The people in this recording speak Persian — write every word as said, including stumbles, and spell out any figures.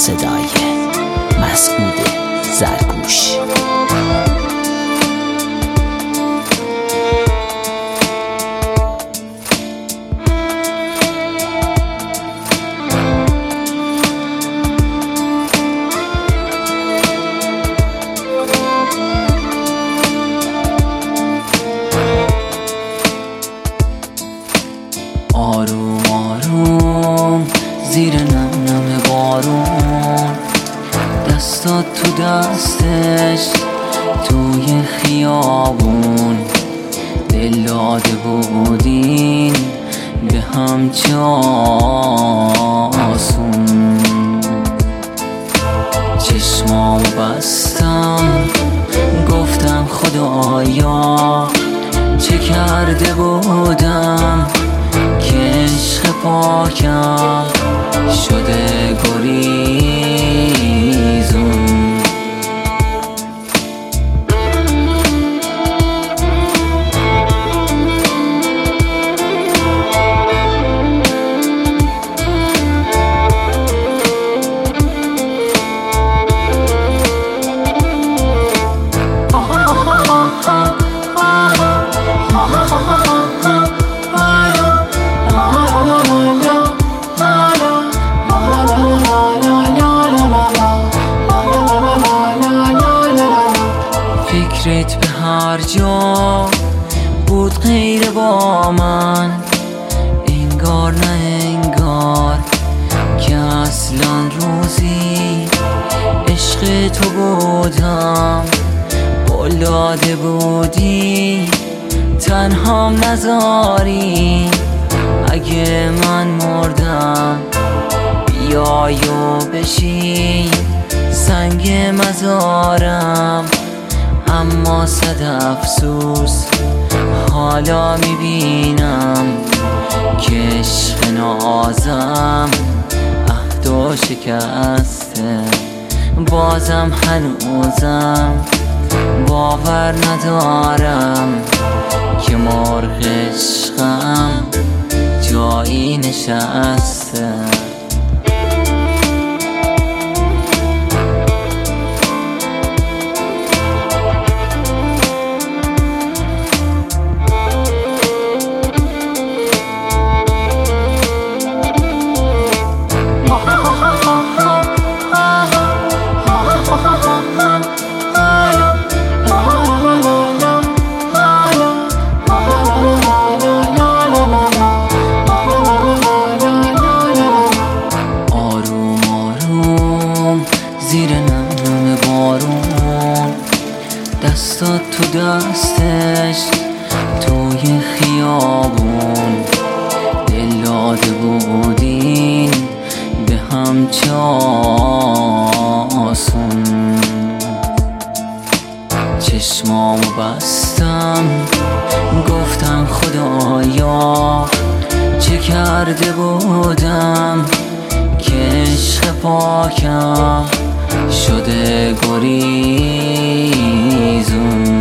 صدای مسعود زرگوش. آروم آروم زیر نم نم بارون، دستات تو دستش توی خیابون، دل داده بودین به هم چه آسون. چشمامو بستم گفتم خدایا چه کرده بودم که عشق پاکم شده گریزون. فکرت به هر جا بود غیر با من، انگار نه انگار که اصلا روزی عشق تو بودم. قول داده بودی تنهام نذاری، اگه من مردم بیای و بشین سنگ مزارم. اما صد افسوس حالا میبینم که عشق نازم عهد و شکسته. بازم هنوزم باور ندارم که مرغ عشقم جایی نشسته. زیر نم نم بارون، دستات تو دستش توی خیابون، دل داده بودین به هم چه آسون. چشمامو بستم گفتم خدایا چه کرده بودم که عشق پاکم شده گریزون.